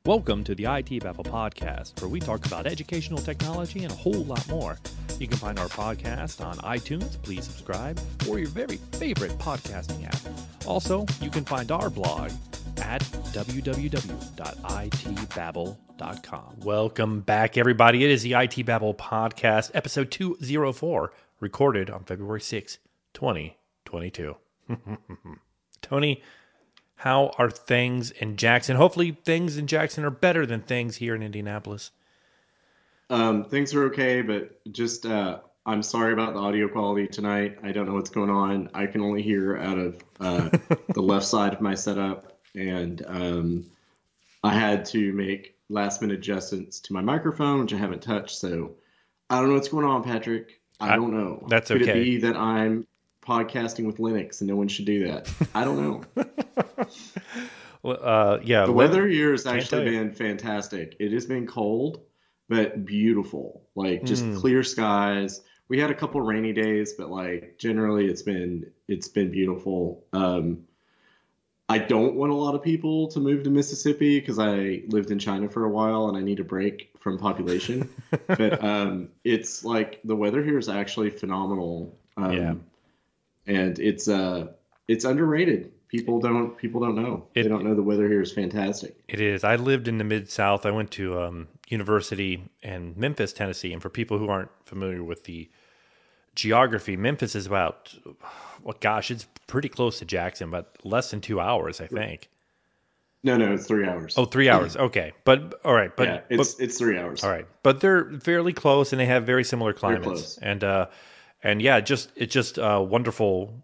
Welcome to the IT Babble podcast, where we talk about educational technology and a whole lot more. You can find our podcast on iTunes, please subscribe, or your very favorite podcasting app. Also, you can find our blog at www.itbabble.com. Welcome back, everybody. It is the IT Babble podcast, episode 204, recorded on February 6, 2022. Tony, how are things in Jackson? Hopefully things in Jackson are better than things here in Indianapolis. Things are okay, but just I'm sorry about the audio quality tonight. I don't know what's going on. I can only hear out of the left side of my setup, and I had to make last-minute adjustments to my microphone, which I haven't touched. So I don't know what's going on, Patrick. I don't know. That's Could okay. it be that I'm podcasting with Linux and no one should do that? I don't know. Well, yeah. The weather here has actually been fantastic. It has been cold, but beautiful. Like just clear skies. We had a couple rainy days, but like generally it's been beautiful. I don't want a lot of people to move to Mississippi because I lived in China for a while and I need a break from population. But it's like the weather here is actually phenomenal. And it's underrated. People don't know. They don't know the weather here is fantastic. It is. I lived in the Mid-South. I went to university in Memphis, Tennessee. And for people who aren't familiar with the geography, Memphis is about, it's pretty close to Jackson, but less than 2 hours, I think. No, it's 3 hours. Oh, 3 hours. Okay. But all right. But yeah, it's 3 hours. All right. But they're fairly close and they have very similar climates. And yeah, it's just wonderful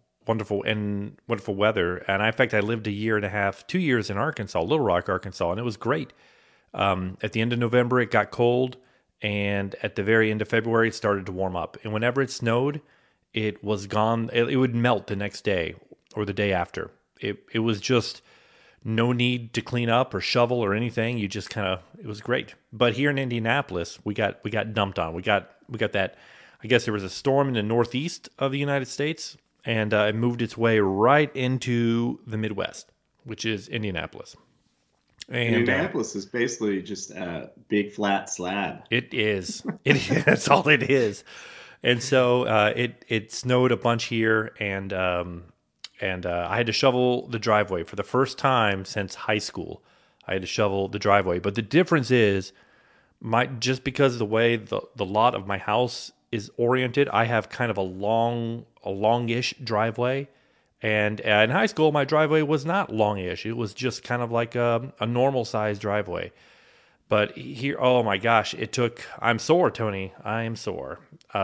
weather. And in fact, I lived 2 years in Arkansas, Little Rock, Arkansas, and it was great. At the end of November, it got cold, and at the very end of February, it started to warm up. And whenever it snowed, it was gone. It would melt the next day or the day after. It was just no need to clean up or shovel or anything. You just it was great. But here in Indianapolis, we got dumped on. We got that. I guess there was a storm in the northeast of the United States, and it moved its way right into the Midwest, which is Indianapolis. And Indianapolis is basically just a big flat slab. It is. That's all it is. And so it snowed a bunch here, and I had to shovel the driveway for the first time since high school. I had to shovel the driveway, but the difference is just because of the way the lot of my house is oriented, I have kind of a longish driveway. And in high school, my driveway was not longish. It was just kind of like a normal sized driveway. But here, oh my gosh, I'm sore, Tony. I am sore.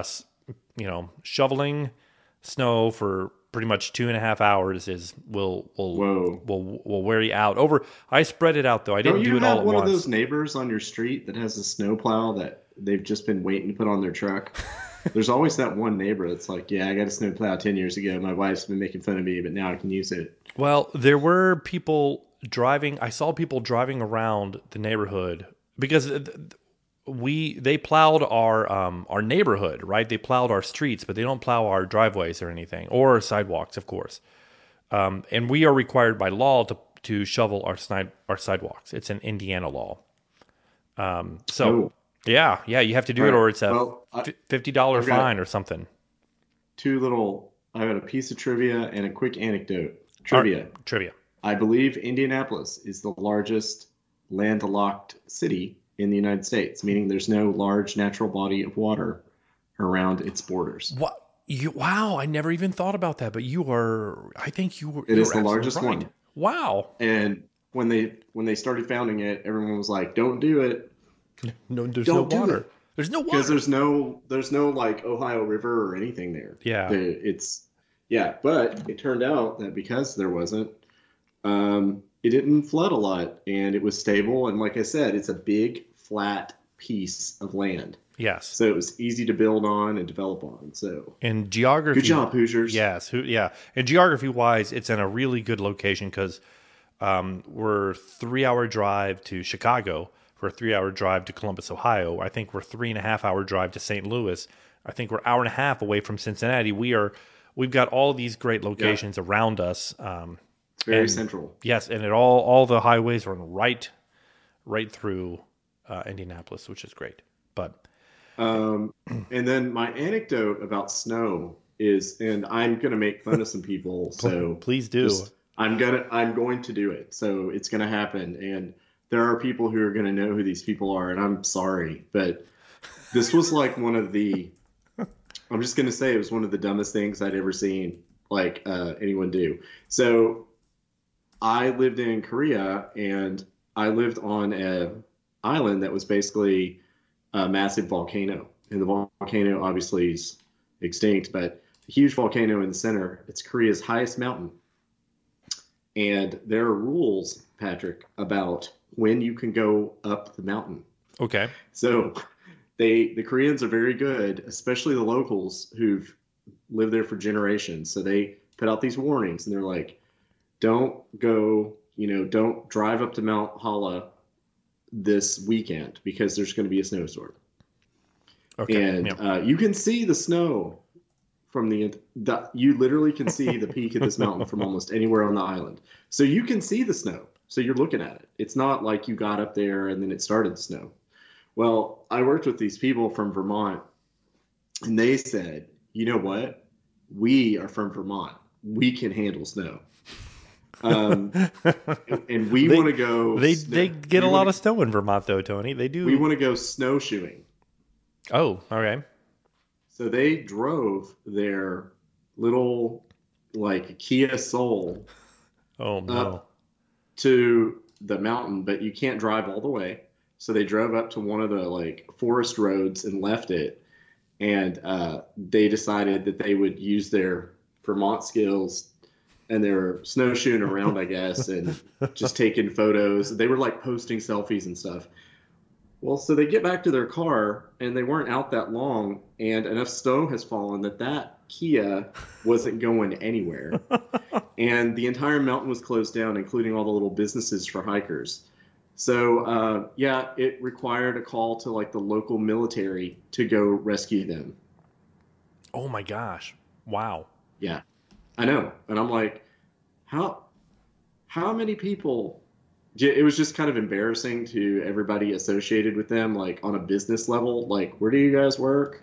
Shoveling snow for pretty much 2.5 hours will wear you out. I spread it out though. I didn't do it all at once. Don't you have one of those neighbors on your street that has a snowplow that they've just been waiting to put on their truck? There's always that one neighbor that's like, yeah, I got a snowplow 10 years ago. My wife's been making fun of me, but now I can use it. Well, there were people driving. I saw people driving around the neighborhood because they plowed our neighborhood, right? They plowed our streets, but they don't plow our driveways or anything, or our sidewalks, of course. And we are required by law to shovel our sidewalks. It's an Indiana law. Yeah, you have to do it, or it's a $50 fine or something. I got a piece of trivia and a quick anecdote. Trivia. I believe Indianapolis is the largest landlocked city in the United States, meaning there's no large natural body of water around its borders. What? Wow, I never even thought about that, but I think you were. It is the largest one. Wow. And when they started founding it, everyone was like, "Don't do it." No, there's no water. There's no water because there's no like Ohio River or anything there. Yeah, but it turned out that because there wasn't, it didn't flood a lot, and it was stable. And like I said, it's a big flat piece of land. Yes. So it was easy to build on and develop on. So in geography, good job, Hoosiers. Yes, yeah. And geography wise, it's in a really good location because we're 3-hour drive to Chicago. For a 3-hour drive to Columbus, Ohio. I think we're 3.5-hour drive to St. Louis. I think we're 1.5 hours away from Cincinnati. We've got all these great locations around us. Very central. Yes, and all the highways are right right through Indianapolis, which is great. But and then my anecdote about snow is, and I'm going to make fun of some people, so please do. I'm going to do it. So it's going to happen, and there are people who are going to know who these people are, and I'm sorry, but this was like one of the. I'm just going to say it was one of the dumbest things I'd ever seen like anyone do. So I lived in Korea, and I lived on a island that was basically a massive volcano. And the volcano obviously is extinct, but a huge volcano in the center. It's Korea's highest mountain. And there are rules, Patrick, about when you can go up the mountain. Okay. So the Koreans are very good, especially the locals who've lived there for generations. So they put out these warnings, and they're like, don't go, don't drive up to Mount Hala this weekend because there's going to be a snowstorm. Okay. And you can see the snow from you literally can see the peak of this mountain from almost anywhere on the island. So you can see the snow. So you're looking at it. It's not like you got up there and then it started to snow. Well, I worked with these people from Vermont, and they said, you know what? We are from Vermont. We can handle snow. And we want to go. They get a lot of snow in Vermont, though, Tony. They do. We want to go snowshoeing. Oh, okay. So they drove their little Kia Soul up to the mountain, but you can't drive all the way. So they drove up to one of the forest roads and left it. And they decided that they would use their Vermont skills and they were snowshoeing around, I guess, and just taking photos. They were posting selfies and stuff. Well, so they get back to their car, and they weren't out that long, and enough snow has fallen that Kia wasn't going anywhere. And the entire mountain was closed down, including all the little businesses for hikers. So, it required a call to the local military to go rescue them. Oh my gosh. Wow. Yeah, I know. And I'm like, how many people? It was just kind of embarrassing to everybody associated with them, on a business level. Where do you guys work?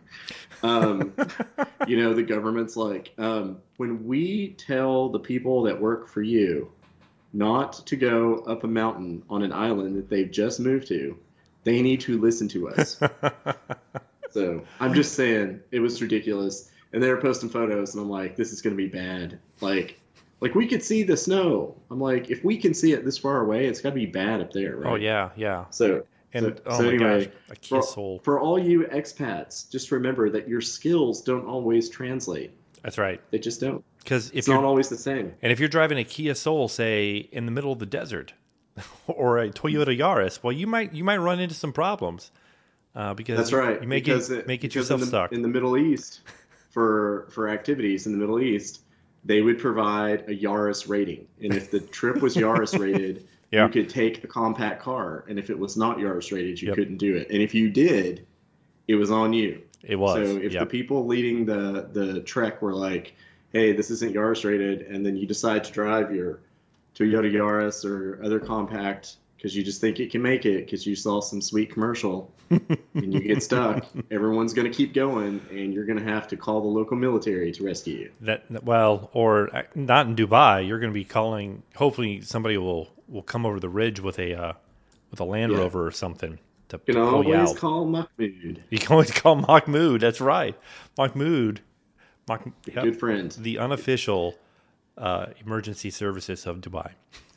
The government's when we tell the people that work for you not to go up a mountain on an island that they've just moved to, they need to listen to us. So I'm just saying, it was ridiculous. And they were posting photos, and I'm like, this is going to be bad. We could see the snow. I'm like, if we can see it this far away, it's got to be bad up there, right? Oh, yeah, yeah. So anyway, gosh, for all you expats, just remember that your skills don't always translate. That's right. They just don't. Because it's not always the same. And if you're driving a Kia Soul, say, in the middle of the desert, or a Toyota Yaris, well, you might run into some problems. Because that's right. You may get yourself stuck. In the Middle East, for activities in the Middle East, they would provide a Yaris rating. And if the trip was Yaris rated, you could take the compact car. And if it was not Yaris rated, you couldn't do it. And if you did, it was on you. It was. So if the people leading the trek were like, hey, this isn't Yaris rated, and then you decide to drive your Toyota Yaris or other compact because you just think it can make it because you saw some sweet commercial and you get stuck, everyone's going to keep going, and you're going to have to call the local military to rescue you. Or not in Dubai. You're going to be calling. Hopefully, somebody will come over the ridge with a Land Rover or something. You can always call Mahmoud. You can always call Mahmoud. That's right, Mahmoud. Good friend. The unofficial emergency services of Dubai.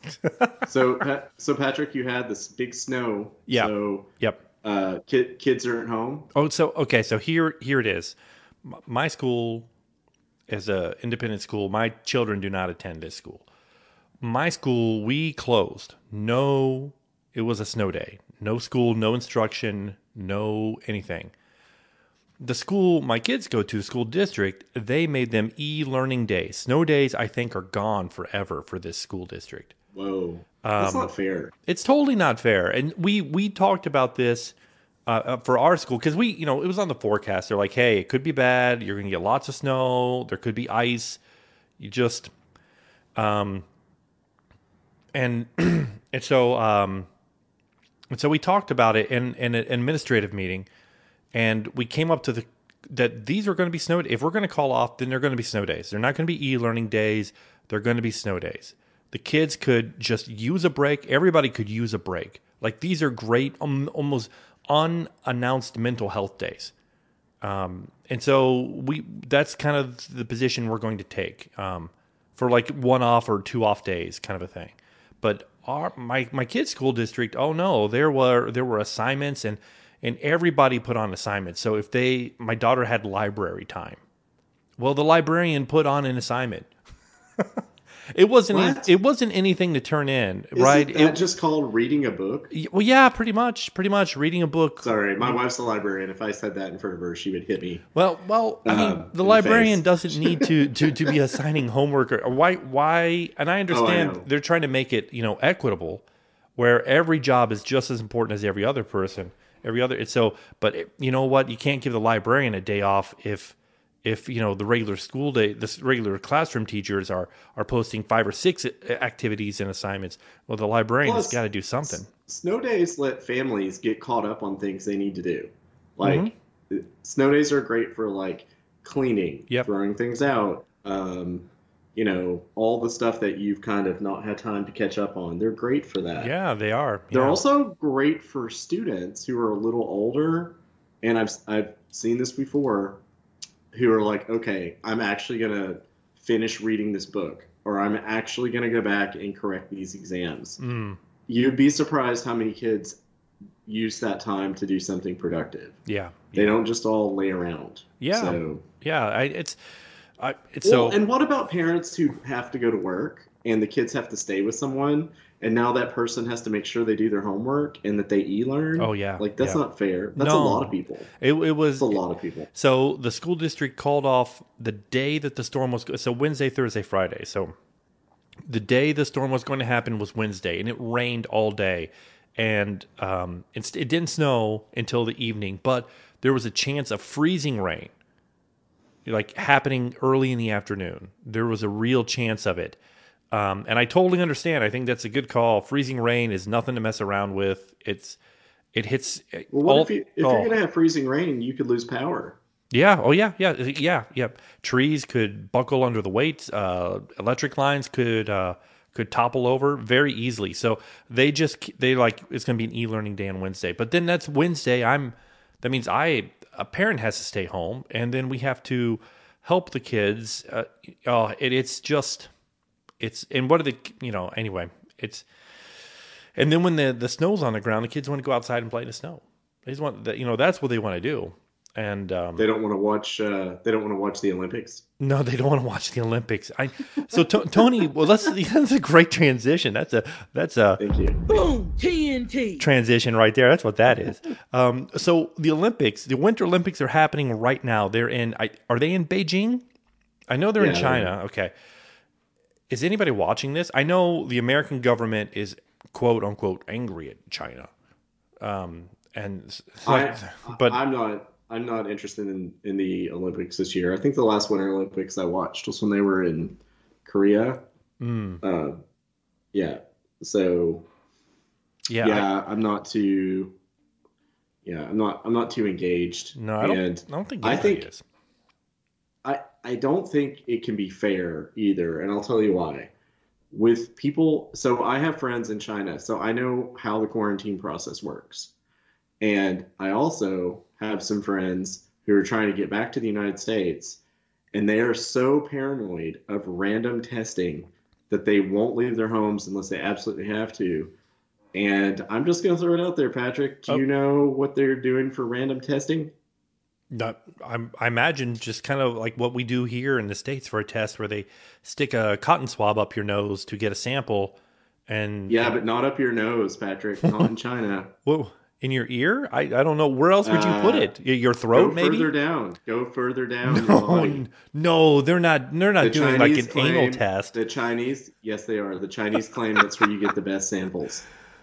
So Patrick, you had this big snow. Yeah. So, yep. Kids are at home. Oh, so okay. So here it is. My school is a independent school. My children do not attend this school. My school, we closed. No, it was a snow day. No school, no instruction, no anything. The school my kids go to, school district, they made them e-learning days. Snow days, I think, are gone forever for this school district. Whoa. That's not fair. It's totally not fair. And we talked about this for our school because it was on the forecast. They're like, hey, it could be bad. You're going to get lots of snow. There could be ice. You just, and so And so we talked about it in an administrative meeting, and we came up to that these are going to be snow. If we're going to call off, then they're going to be snow days. They're not going to be e-learning days. They're going to be snow days. The kids could just use a break. Everybody could use a break. Like, these are great, almost unannounced mental health days. And so that's kind of the position we're going to take, for like 1 off or 2 off days kind of a thing. But my kids' school district, oh no, there were assignments and everybody put on assignments. So if my daughter had library time, well, the librarian put on an assignment. It wasn't anything to turn in, right? Isn't that just called reading a book? Well, yeah, pretty much reading a book. Sorry, my wife's a librarian. If I said that in front of her, she would hit me. Well, I mean, the librarian doesn't need to be assigning homework or why. And I understand they're trying to make it, equitable, where every job is just as important as every other person, But you know what? You can't give the librarian a day off if the regular school day, the regular classroom teachers are posting 5 or 6 activities and assignments. Well, the librarian has got to do something. Snow days let families get caught up on things they need to do. Like, snow days are great for like cleaning, throwing things out, all the stuff that you've kind of not had time to catch up on. They're great for that. Yeah, they are. They're also great for students who are a little older, and I've seen this before, who are like, okay, I'm actually going to finish reading this book, or I'm actually going to go back and correct these exams. You'd be surprised how many kids use that time to do something productive. Yeah. They don't just all lay around. Yeah. So, and what about parents who have to go to work and the kids have to stay with someone, and now that person has to make sure they do their homework and that they e-learn? Oh, yeah. Like, that's not fair. That's a lot of people. It was a lot of people. So the school district called off the day that the storm was, so Wednesday, Thursday, Friday. So the day the storm was going to happen was Wednesday, and it rained all day. And it didn't snow until the evening, but there was a chance of freezing rain, like happening early in the afternoon. There was a real chance of it. And I totally understand. I think that's a good call. Freezing rain is nothing to mess around with. It hits. Well, if you're going to have freezing rain, you could lose power. Yeah. Oh, yeah. Trees could buckle under the weight. Electric lines could topple over very easily. So they it's going to be an e-learning day on Wednesday. But then that's Wednesday. That means a parent has to stay home, and then we have to help the kids. And what are anyway, and then when the snow's on the ground, the kids want to go outside and play in the snow. They just want that, that's what they want to do. And they don't want to watch the Olympics. No, they don't want to watch the Olympics. Tony, well, that's a great transition. That's a thank you. Boom, TNT transition right there. That's what that is. So the Olympics, the Winter Olympics are happening right now. Are they in Beijing? I know they're in China. Okay. Is anybody watching this? I know the American government is quote unquote angry at China. But I'm not interested in the Olympics this year. I think the last Winter Olympics I watched was when they were in Korea. So I'm not too engaged. No, I don't think anybody is. I don't think it can be fair either, and I'll tell you why. With people, so I have friends in China, so I know how the quarantine process works. And I also have some friends who are trying to get back to the United States, and they are so paranoid of random testing that they won't leave their homes unless they absolutely have to. And I'm just going to throw it out there, Patrick. Do you know what they're doing for random testing? I imagine just kind of like what we do here in the States for a test, where they stick a cotton swab up your nose to get a sample. But not up your nose, Patrick. Not in China. Whoa. In your ear? I don't know. Where else would you put it? Your throat, maybe? Go further down. No, they're not doing like an anal test. The Chinese, yes, they are. The Chinese claim that's where you get the best samples.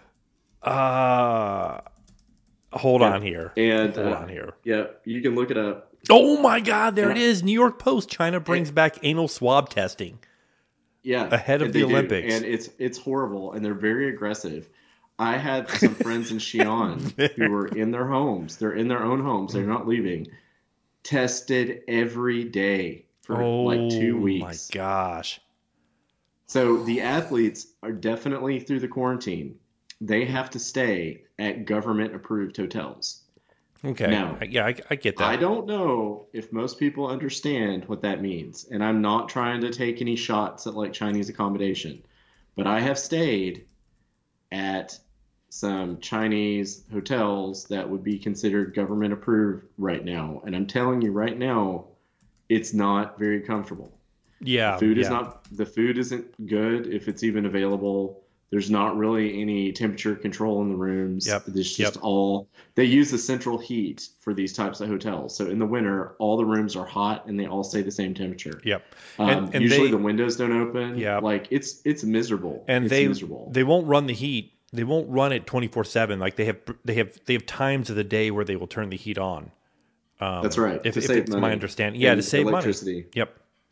Hold on here. Yeah, you can look it up. Oh my God, there it is. New York Post. China brings back anal swab testing. Yeah. Ahead of the Olympics. And it's horrible, and they're very aggressive. I had some friends in Xi'an who were in their homes. They're in their own homes. They're not leaving. Tested every day for like two Oh my weeks. gosh. So the athletes are definitely through the quarantine. They have to stay at government approved hotels. Okay. Now, Yeah, I get I that. don't know if most people understand what that means, and I'm not trying to take any shots at like Chinese accommodation, but I have stayed at some Chinese hotels that would be considered government approved right now, and I'm telling you right now, it's not very comfortable. Yeah, yeah. The food isn't good if it's even available. There's not really any temperature control in the rooms. Yep. There's just Yep. all they use the central heat for these types of hotels. So in the winter, all the rooms are hot and they all stay the same temperature. Yep. And Usually the they windows don't open. yeah. Like it's miserable. And It's miserable. they won't run the heat. They won't run it 24/7. Like they have times of the day where they will turn the heat on. That's right. To If save it's my money understanding. Yeah, to and save money. electricity. Yep.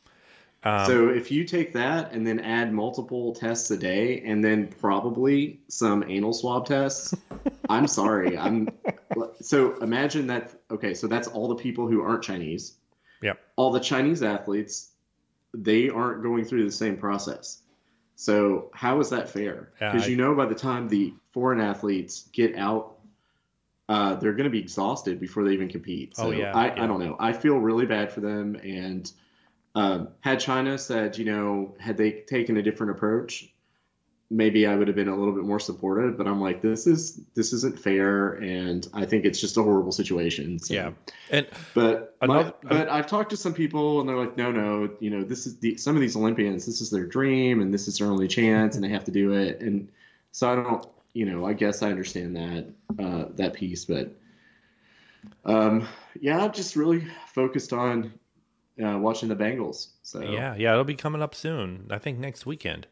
So if you take that and then add multiple tests a day and then probably some anal swab tests, I'm sorry. So imagine that. Okay, so that's all the people who aren't Chinese. Yep. All the Chinese athletes, they aren't going through the same process. So how is that fair? Because by the time the foreign athletes get out, they're going to be exhausted before they even compete. So I don't know. I feel really bad for them. And had China said, had they taken a different approach, maybe I would have been a little bit more supportive. But I'm like, this isn't fair, and I think it's just a horrible situation. So. Yeah, and but I've talked to some people, and they're like, no, this is some of these Olympians, this is their dream, and this is their only chance, and they have to do it. And so I don't, I guess I understand that piece, but I'm just really focused on watching the Bengals. So yeah, it'll be coming up soon. I think next weekend.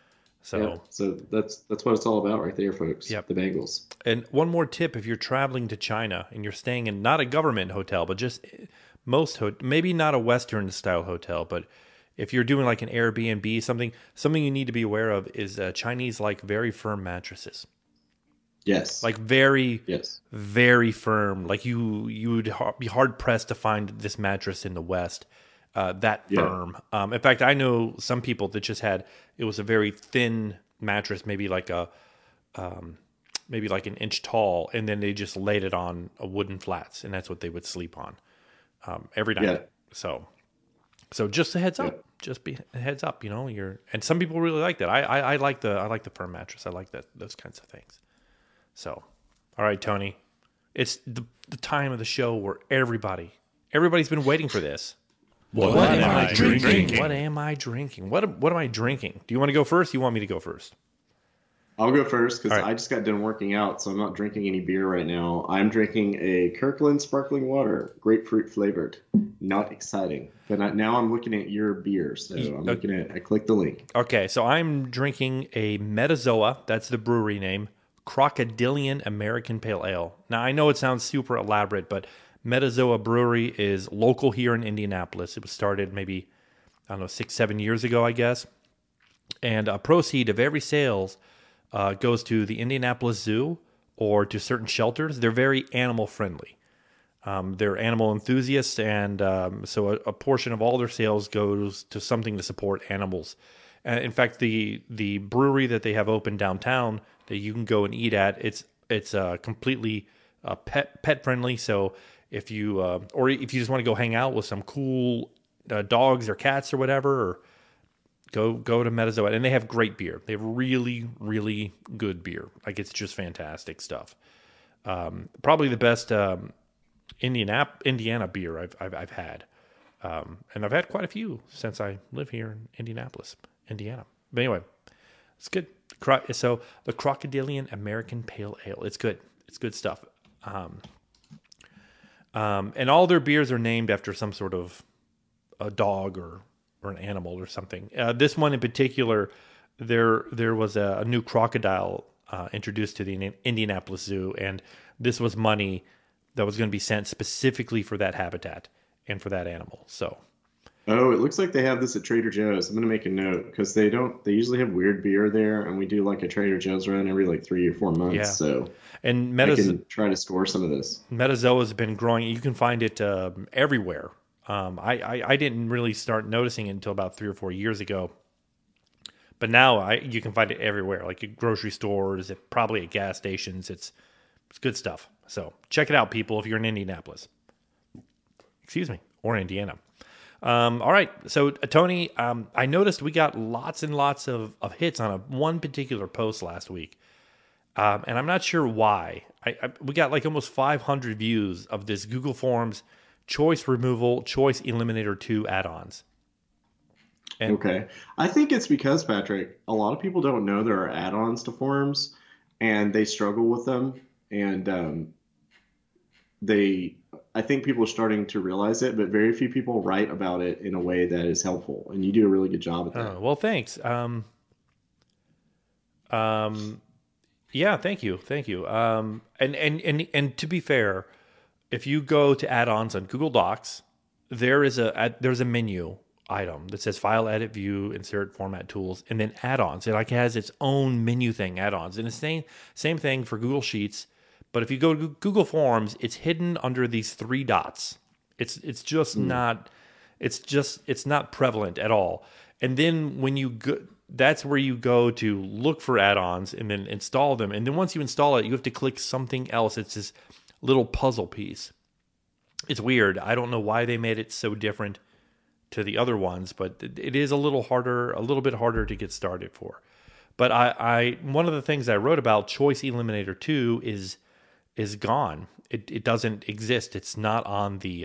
So that's what it's all about right there, folks. Yep. The Bengals. And one more tip: if you're traveling to China and you're staying in not a government hotel, but just maybe not a Western style hotel, but if you're doing like an Airbnb, something you need to be aware of is Chinese like very firm mattresses. Yes. Like very firm. Like you would be hard pressed to find this mattress in the West that firm. In fact, I know some people that just it was a very thin mattress, maybe like an inch tall, and then they just laid it on a wooden flats, and that's what they would sleep on every night. Yeah. So just a heads up. Just be a heads up. And some people really like that. I like the firm mattress. I like those kinds of things. So, all right, Tony, it's the time of the show where everybody's been waiting for this. What am I drinking? What am I drinking? What am I drinking? Do you want to go first? Do you want me to go first? I'll go first because I just got done working out, so I'm not drinking any beer right now. I'm drinking a Kirkland sparkling water, grapefruit flavored. Not exciting, but now I'm looking at your beer, so I clicked the link. Okay, so I'm drinking a Metazoa. That's the brewery name. Crocodilian American Pale Ale. Now, I know it sounds super elaborate, but Metazoa Brewery is local here in Indianapolis. It was started maybe, 6-7 years ago, I guess. And a proceed of every sales goes to the Indianapolis Zoo or to certain shelters. They're very animal friendly. They're animal enthusiasts, and so a portion of all their sales goes to something to support animals. In fact, the brewery that they have open downtown that you can go and eat at, it's completely pet friendly. So if you or if you just want to go hang out with some cool dogs or cats or whatever, or go to Metazoa, and they have great beer. They have really, really good beer. Like, it's just fantastic stuff. Probably the best Indiana beer I've had, and I've had quite a few since I live here in Indianapolis, Indiana. But anyway, it's good. So the Crocodilian American Pale Ale. It's good. It's good stuff. And all their beers are named after some sort of a dog or an animal or something. This one in particular, there was a new crocodile introduced to the Indianapolis Zoo, and this was money that was going to be sent specifically for that habitat and for that animal. So Oh, it looks like they have this at Trader Joe's. I'm gonna make a note because they don't. They usually have weird beer there, and we do like a Trader Joe's run every like 3 or 4 months. Yeah, So and I can try to score some of this. Metazoa has been growing. You can find it everywhere. I didn't really start noticing it until about 3 or 4 years ago, but now you can find it everywhere, like at grocery stores, probably at gas stations. It's good stuff. So check it out, people, if you're in Indianapolis. Excuse me, or Indiana. All right, so Tony, I noticed we got lots and lots of hits on one particular post last week, and I'm not sure why. We got like almost 500 views of this Google Forms Choice Removal Choice Eliminator 2 add-ons. And okay, I think it's because, Patrick, a lot of people don't know there are add-ons to Forms, and they struggle with them, and I think people are starting to realize it, but very few people write about it in a way that is helpful, and you do a really good job at that. Well, thanks. Yeah, thank you. And to be fair, if you go to add-ons on Google Docs, there's a menu item that says File, Edit, View, Insert, Format Tools, and then add-ons. It like has its own menu thing, add-ons, and the same thing for Google Sheets. But if you go to Google Forms, it's hidden under these 3 dots. It's just not prevalent at all. And then when you go, that's where you go to look for add-ons and then install them. And then once you install it, you have to click something else. It's this little puzzle piece. It's weird. I don't know why they made it so different to the other ones, but it is a little bit harder to get started for. But I one of the things I wrote about Choice Eliminator 2 is gone. It doesn't exist. It's not on the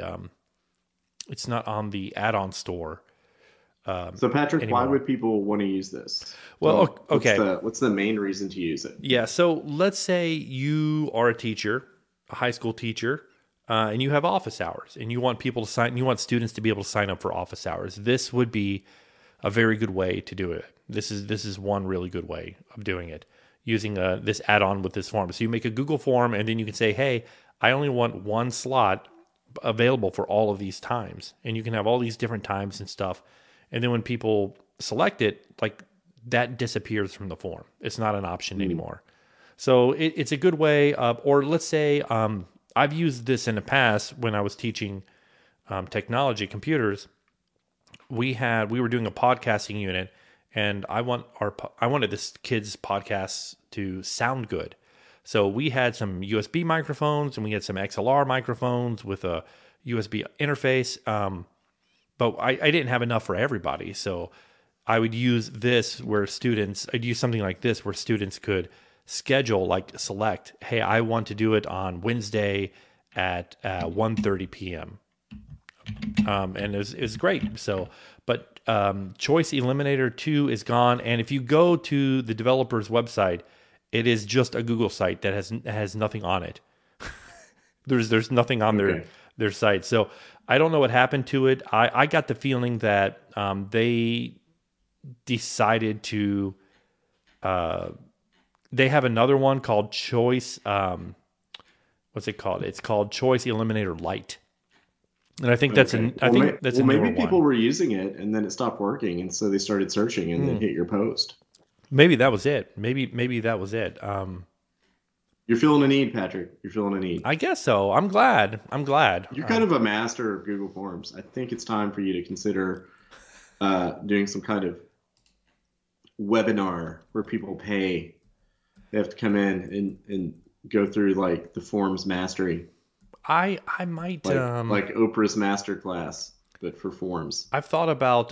add-on store. So Patrick, anymore. Why would people want to use this? Well, okay. What's the main reason to use it? Yeah. So let's say you are a teacher, a high school teacher, and you have office hours, and you want students to be able to sign up for office hours. This would be a very good way to do it. This is one really good way of doing it, using this add-on with this form. So you make a Google form, and then you can say, hey, I only want one slot available for all of these times. And you can have all these different times and stuff. And then when people select it, like that disappears from the form. It's not an option anymore. So it's a good way of, or let's say I've used this in the past when I was teaching technology, computers. We were doing a podcasting unit, and I wanted this kid's podcasts to sound good. So we had some USB microphones and we had some XLR microphones with a USB interface. But I didn't have enough for everybody. So I would use I'd use something like this where students could schedule, like select, hey, I want to do it on Wednesday at 1:30 p.m. And it's great. So, but Choice Eliminator 2 is gone. And if you go to the developer's website, it is just a Google site that has nothing on it. There's nothing on their site. So I don't know what happened to it. I got the feeling that they decided to. They have another one called Choice. What's it called? It's called Choice Eliminator Lite. And I think that's maybe people were using it and then it stopped working, and so they started searching and then hit your post. Maybe that was it. Maybe that was it. You're feeling a need, Patrick. You're feeling a need. I guess so. I'm glad. You're kind of a master of Google Forms. I think it's time for you to consider doing some kind of webinar where people pay. They have to come in and go through like the Forms mastery. I might like Oprah's masterclass, but for Forms. I've thought about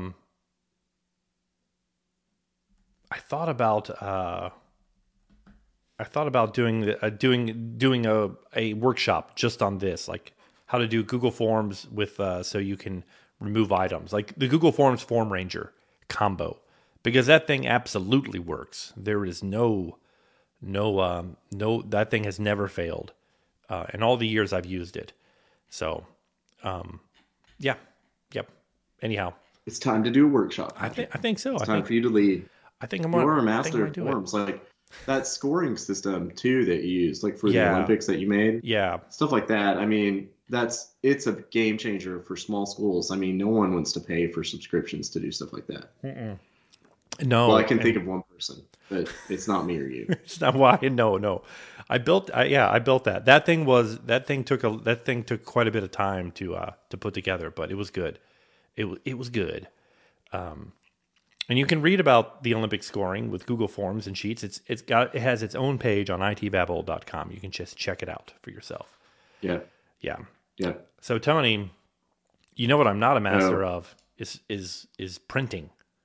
doing a workshop just on this, like how to do Google Forms with so you can remove items, like the Google Forms Form Ranger combo, because that thing absolutely works. There is no that thing has never failed in all the years I've used it. So, yep. Anyhow, it's time to do a workshop. I think so. It's time for you to lead. I think you're a master of Forms, like that scoring system too that you use, like for the Olympics that you made. Yeah, stuff like that. I mean, it's a game changer for small schools. I mean, no one wants to pay for subscriptions to do stuff like that. Mm-mm. No. Well, I can think of one person, but it's not me or you. It's not why. No. I built that. That thing took quite a bit of time to put together, but it was good. It was good. And you can read about the Olympic scoring with Google Forms and Sheets. It has its own page on itbabble.com. You can just check it out for yourself. Yeah. Yeah. Yeah. So Tony, you know what I'm not a master of is printing.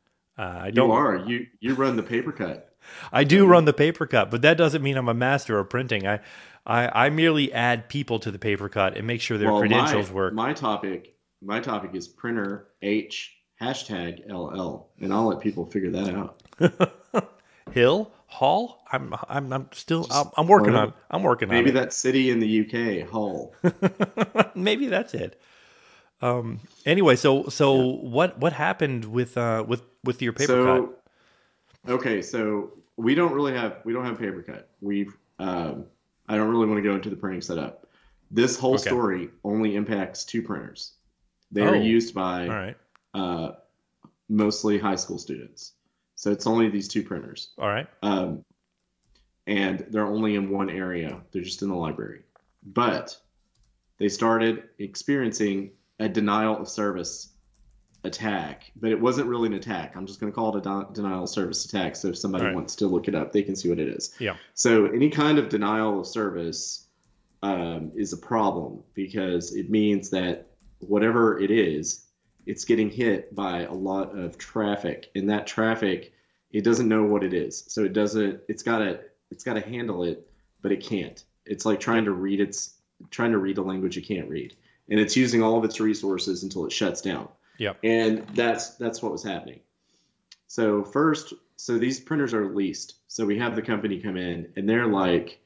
You run the paper cut. I do run the paper cut, but that doesn't mean I'm a master of printing. I merely add people to the paper cut and make sure their credentials work. My topic is printer H #LL, and I'll let people figure that out. Hall? I'm still working on. Maybe that city in the UK, Hull. Maybe that's it. Anyway, what happened with your paper cut? Okay, so we don't have paper cut. I don't really want to go into the printing setup. This whole story only impacts 2 printers. They are used by mostly high school students. So it's only these 2 printers. All right. And they're only in one area. They're just in the library. But they started experiencing a denial of service attack, but it wasn't really an attack. I'm just going to call it a denial of service attack. So if somebody wants to look it up, they can see what it is. Yeah. So any kind of denial of service is a problem, because it means that whatever it is, it's getting hit by a lot of traffic, and that traffic, it doesn't know what it is. So it's got to handle it, but it can't. It's like trying to read a language it can't read. And it's using all of its resources until it shuts down. Yeah. And that's what was happening. So these printers are leased. So we have the company come in, and they're like,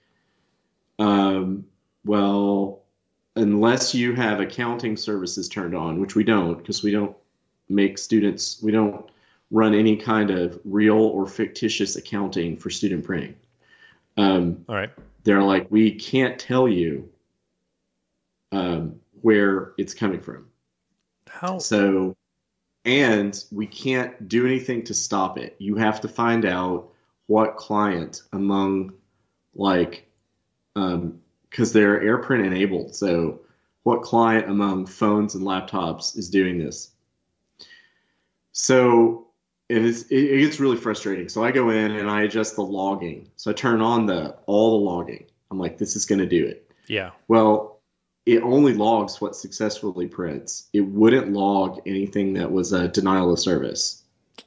well, unless you have accounting services turned on, which we don't, because we don't run any kind of real or fictitious accounting for student printing. All right. They're like, we can't tell you where it's coming from. How? So, and we can't do anything to stop it. You have to find out what client among, because they're AirPrint enabled. So what client among phones and laptops is doing this? So it gets really frustrating. So I go in and I adjust the logging. So I turn on all the logging. I'm like, this is going to do it. Yeah. Well, it only logs what successfully prints. It wouldn't log anything that was a denial of service.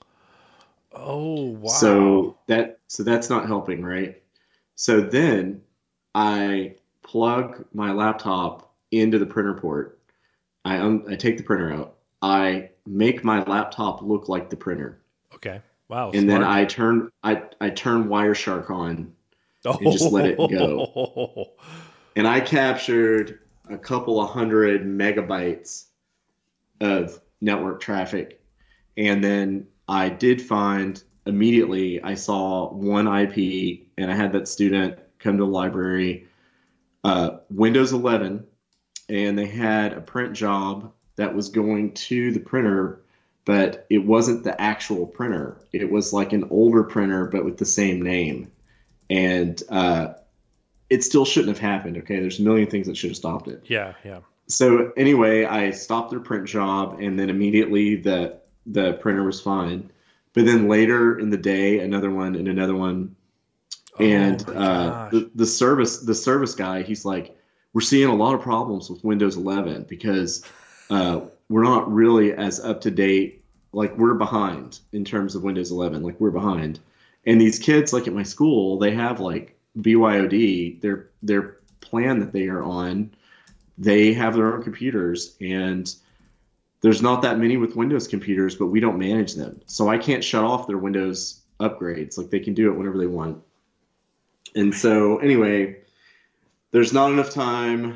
Oh, wow. So that's not helping, right? So then I plug my laptop into the printer port. I take the printer out. I make my laptop look like the printer. Okay. Wow. And then I turn Wireshark on and just let it go. And I captured a couple of 100 megabytes of network traffic. And then I did find immediately, I saw one IP, and I had that student come to the library, Windows 11, and they had a print job that was going to the printer, but it wasn't the actual printer. It was like an older printer, but with the same name. And it still shouldn't have happened. Okay, there's a million things that should have stopped it. Yeah. So anyway, I stopped their print job, and then immediately the printer was fine. But then later in the day, another one and another one, and the service guy, he's like, we're seeing a lot of problems with Windows 11 because we're not really as up to date. Like, we're behind in terms of Windows 11. Like, we're behind. And these kids, like at my school, they have like BYOD, their plan that they are on, they have their own computers, and there's not that many with Windows computers, but we don't manage them. So I can't shut off their Windows upgrades. Like, they can do it whenever they want. And so anyway, there's not enough time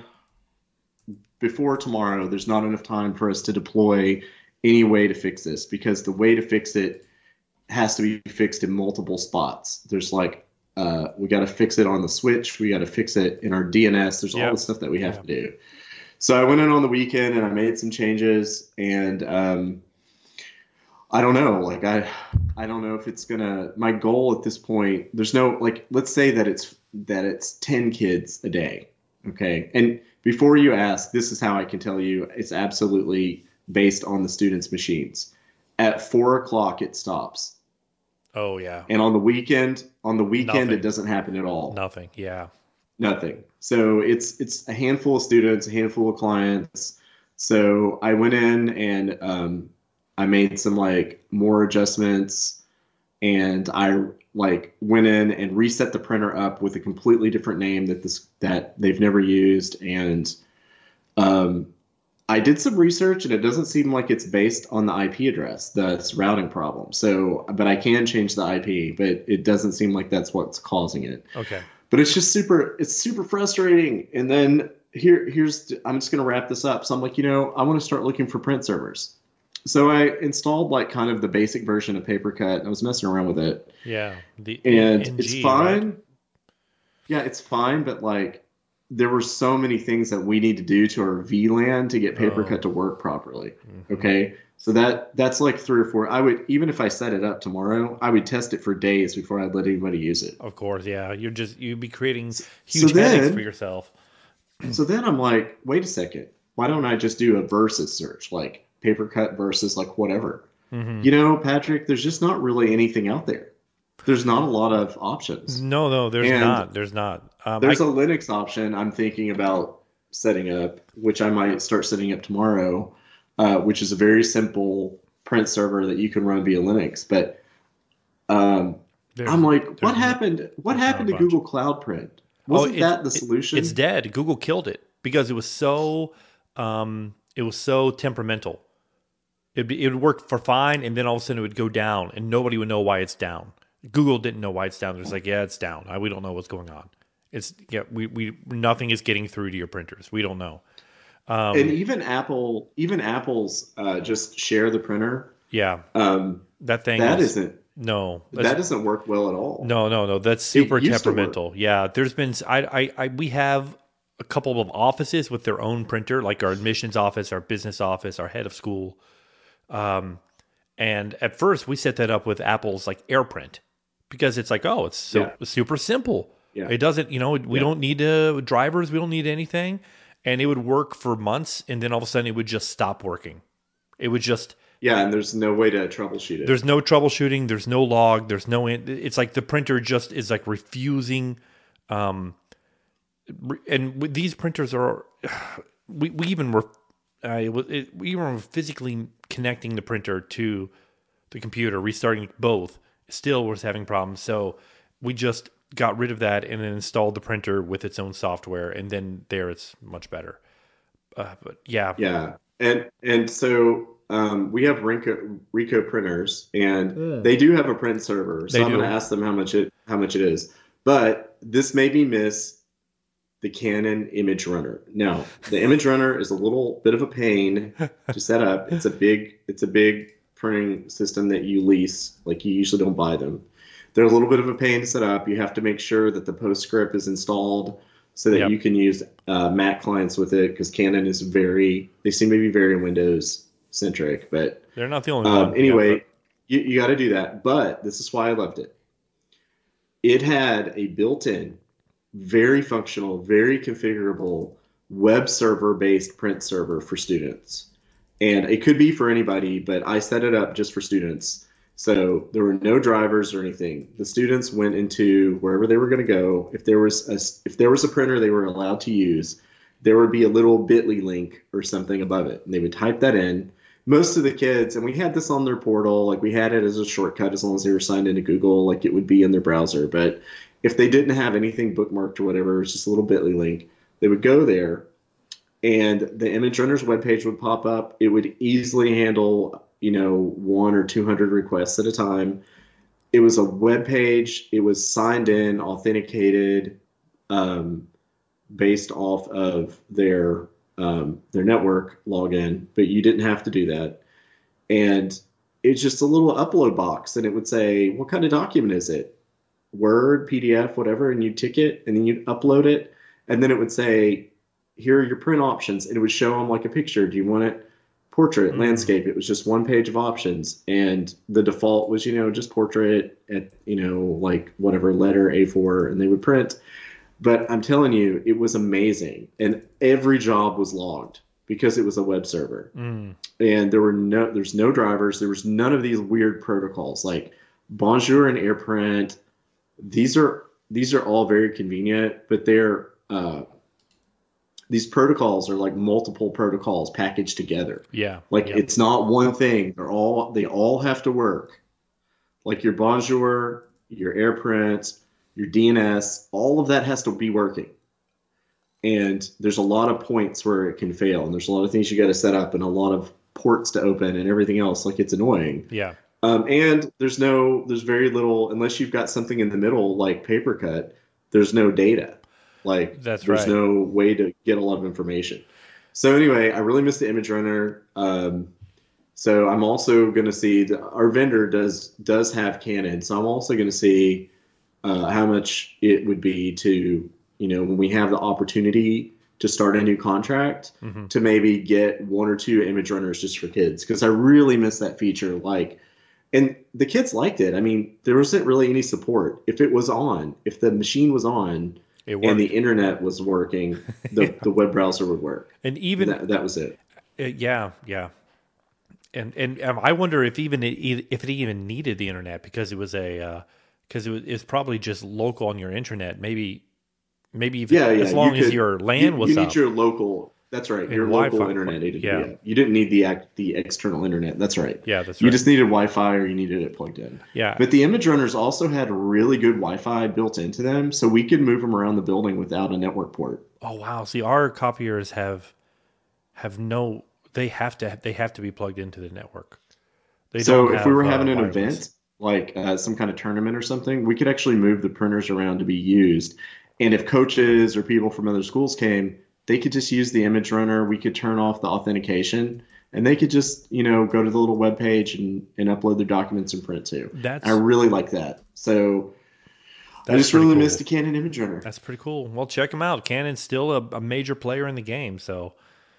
before tomorrow. There's not enough time for us to deploy any way to fix this, because the way to fix it has to be fixed in multiple spots. There's like, we got to fix it on the switch. We got to fix it in our DNS. There's all the stuff that we have to do. So I went in on the weekend and I made some changes, and I don't know. Like I don't know if it's gonna. My goal at this point, there's no like. Let's say that it's 10 kids a day. Okay, and before you ask, this is how I can tell you it's absolutely based on the students' machines. At 4 o'clock, it stops. Oh yeah. And on the weekend, Nothing. it doesn't happen at all. Nothing. Yeah. Nothing. So it's a handful of students, a handful of clients. So I went in and I made some like more adjustments, and I like went in and reset the printer up with a completely different name that they've never used. And um, I did some research, and it doesn't seem like it's based on the IP address, the routing problem. So, but I can change the IP, but it doesn't seem like that's what's causing it. Okay. But it's super frustrating. And then I'm just going to wrap this up. So I'm like, I want to start looking for print servers. So I installed like kind of the basic version of PaperCut, and I was messing around with it. Yeah. And NG, it's fine. right? Yeah, it's fine, but like there were so many things that we need to do to our VLAN to get PaperCut to work properly. Mm-hmm. Okay. So that's like 3 or 4. I would, even if I set it up tomorrow, I would test it for days before I'd let anybody use it. Of course, yeah. You'd be creating huge headaches for yourself. So then I'm like, wait a second. Why don't I just do a versus search, like PaperCut versus like whatever? Mm-hmm. Patrick, there's just not really anything out there. There's not a lot of options. No, there's not. There's not. There's a Linux option I'm thinking about setting up, which I might start setting up tomorrow, which is a very simple print server that you can run via Linux. But I'm like, what happened? What happened to Google Cloud Print? Wasn't that the solution? It's dead. Google killed it because it was so temperamental. It would work for fine, and then all of a sudden it would go down, and nobody would know why it's down. Google didn't know why it's down. It was like, yeah, it's down. We don't know what's going on. It's we nothing is getting through to your printers. We don't know. And even Apple's just share the printer. Yeah, that thing doesn't work well at all. No. That's super temperamental. Yeah, there's been we have a couple of offices with their own printer, like our admissions office, our business office, our head of school. And at first we set that up with Apple's like AirPrint because it's like, oh, it's super simple. Yeah. It doesn't, we don't need drivers. We don't need anything. And it would work for months. And then all of a sudden it would just stop working. It would just. Yeah. And there's no way to troubleshoot it. There's no troubleshooting. There's no log. It's like the printer just is like refusing. And these printers are, we even were physically connecting the printer to the computer, restarting both, still was having problems. So we just got rid of that and then installed the printer with its own software, and then it's much better. But yeah, and so we have Ricoh printers, and they do have a print server. So I'm going to ask them how much it is. But this made me miss the Canon Image Runner. Now, the Image Runner is a little bit of a pain to set up. It's a big printing system that you lease. Like, you usually don't buy them. They're a little bit of a pain to set up. You have to make sure that the PostScript is installed so that you can use Mac clients with it, because Canon they seem to be very Windows centric, but they're not the only one. Anyway, you got to do that. But this is why I loved it. It had a built-in, very functional, very configurable web server-based print server for students. And it could be for anybody, but I set it up just for students. So there were no drivers or anything. The students went into wherever they were going to go. If there was a printer they were allowed to use, there would be a little bit.ly link or something above it. And they would type that in. Most of the kids, and we had this on their portal, like we had it as a shortcut as long as they were signed into Google, like it would be in their browser. But if they didn't have anything bookmarked or whatever, it's just a little bit.ly link, they would go there and the Image Runner's webpage would pop up. It would easily handle 1 or 200 requests at a time. It was a web page. It was signed in, authenticated, based off of their network login, but you didn't have to do that. And it's just a little upload box, and it would say, what kind of document is it? Word, PDF, whatever, and you tick it, and then you upload it, and then it would say, here are your print options. And it would show them like a picture. Do you want it portrait, landscape? It was just one page of options. And the default was, just portrait at, like whatever letter A4, and they would print. But I'm telling you, it was amazing. And every job was logged because it was a web server. And there's no drivers. There was none of these weird protocols like Bonjour and AirPrint. These are all very convenient, but these protocols are like multiple protocols packaged together. Yeah. Like it's not one thing. They all have to work. Like your Bonjour, your AirPrint, your DNS, all of that has to be working. And there's a lot of points where it can fail, and there's a lot of things you got to set up, and a lot of ports to open, and everything else. Like it's annoying. Yeah. And there's very little, unless you've got something in the middle like Papercut. There's no data. Like there's no way to get a lot of information. So anyway, I really miss the image runner. So I'm also going to see our vendor does have Canon. So I'm also going to see how much it would be to, when we have the opportunity to start a new contract, to maybe get one or two image runners just for kids. Because I really miss that feature. And the kids liked it. I mean, there wasn't really any support. If the machine was on, and the internet was working, the web browser would work. And even that was it. Yeah. And I wonder if it even needed the internet, because it was it's probably just local on your internet. Maybe even as long as your LAN was up. You need your local. That's right. Your local internet needed to be up. You didn't need the external internet. That's right. Yeah, that's right. You just needed Wi-Fi, or you needed it plugged in. Yeah. But the image runners also had really good Wi-Fi built into them, so we could move them around the building without a network port. Oh wow! See, our copiers have no. They have to be plugged into the network. So if we were having an event, like some kind of tournament or something, we could actually move the printers around to be used. And if coaches or people from other schools came, they could just use the image runner. We could turn off the authentication, and they could just, go to the little web page and upload their documents and print too. I really like that. So I just really missed the Canon image runner. That's pretty cool. Well, check them out. Canon's still a major player in the game. So,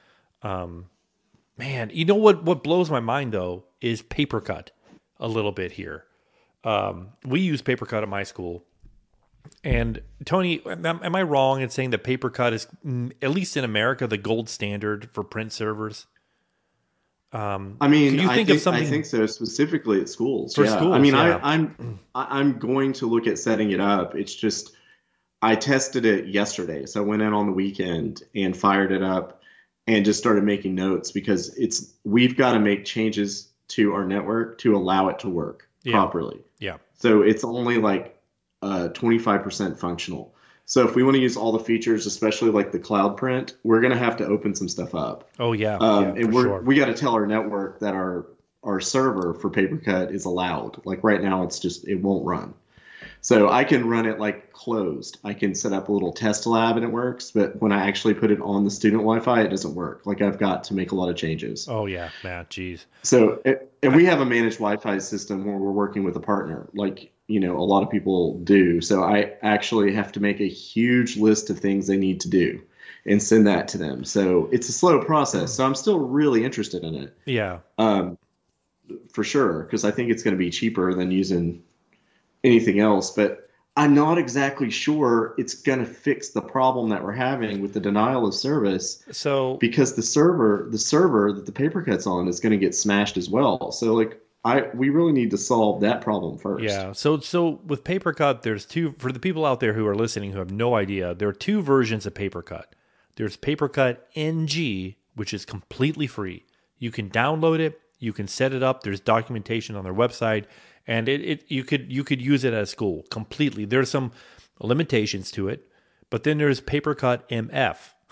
man, you know what blows my mind though is Papercut a little bit here. We use Papercut at my school. And Tony, am I wrong in saying that Papercut is, at least in America, the gold standard for print servers? I think so, specifically at schools. For schools, I mean, yeah. I'm going to look at setting it up. It's just I tested it yesterday, so I went in on the weekend and fired it up and just started making notes, because we've got to make changes to our network to allow it to work properly. Yeah. So it's only like 25% functional. So if we want to use all the features, especially like the cloud print, we're going to have to open some stuff up. Oh yeah. And we got to tell our network that our server for Papercut is allowed. Like right now, it won't run. So I can run it like closed. I can set up a little test lab and it works. But when I actually put it on the student Wi-Fi, it doesn't work. Like I've got to make a lot of changes. Oh yeah, man, geez. So, and we have a managed Wi-Fi system where we're working with a partner. Like, a lot of people do. So I actually have to make a huge list of things they need to do and send that to them. So it's a slow process. So I'm still really interested in it. Yeah. For sure. Because I think it's going to be cheaper than using anything else. But I'm not exactly sure it's going to fix the problem that we're having with the denial of service. So because the server that the Papercut's on is going to get smashed as well. So like, we really need to solve that problem first. Yeah. So with Papercut, there's two, for the people out there who are listening who have no idea, there are two versions of Papercut. There's Papercut NG, which is completely free. You can download it, you can set it up. There's documentation on their website, and you could use it at school completely. There's some limitations to it, but then there's Papercut MF.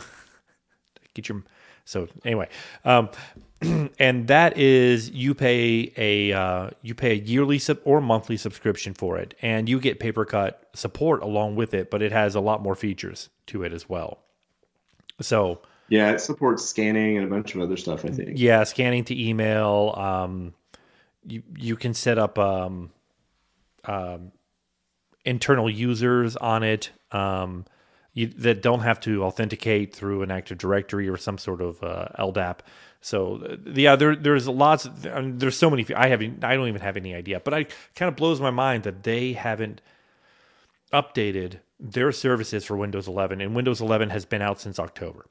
So anyway, and that is you pay a yearly or monthly subscription for it, and you get Papercut support along with it, but it has a lot more features to it as well. So yeah, it supports scanning and a bunch of other stuff, I think. Yeah, scanning to email. You can set up internal users on it. that don't have to authenticate through an Active Directory or some sort of LDAP. So there's lots. There's so many. I don't even have any idea. But it kind of blows my mind that they haven't updated their services for Windows 11, and Windows 11 has been out since October.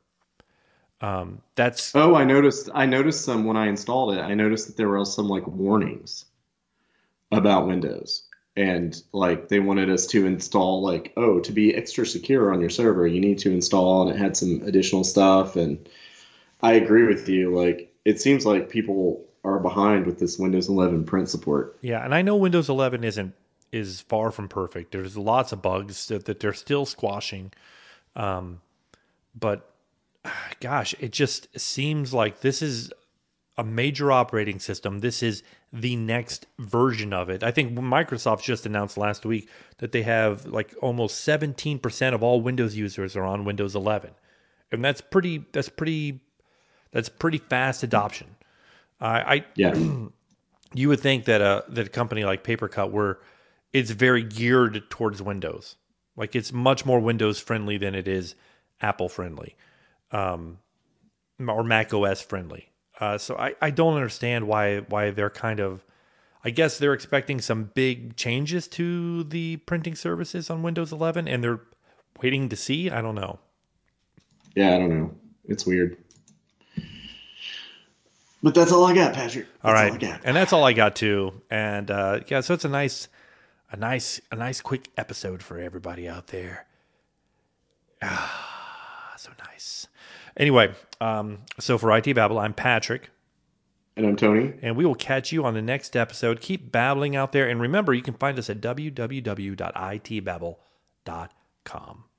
I noticed some when I installed it. I noticed that there were some like warnings about Windows, and like they wanted us to install like, oh, to be extra secure on your server, you need to install, and it had some additional stuff. And I agree with you. Like, it seems like people are behind with this Windows 11 print support. Yeah, and I know Windows 11 is far from perfect. There's lots of bugs that they're still squashing, but gosh, it just seems like this is a major operating system. This is the next version of it. I think Microsoft just announced last week that they have like almost 17% of all Windows users are on Windows 11, and that's pretty fast adoption. You would think that a company like Papercut, where it's very geared towards Windows, like it's much more Windows friendly than it is Apple friendly, or Mac OS friendly. So I don't understand why they're kind of, I guess they're expecting some big changes to the printing services on Windows 11, and they're waiting to see. I don't know. Yeah, I don't know. It's weird. But that's all I got, Patrick. All right, and that's all I got too. And so it's a nice quick episode for everybody out there. So nice. Anyway, so for IT Babble, I'm Patrick. And I'm Tony. And we will catch you on the next episode. Keep babbling out there. And remember, you can find us at www.itbabble.com.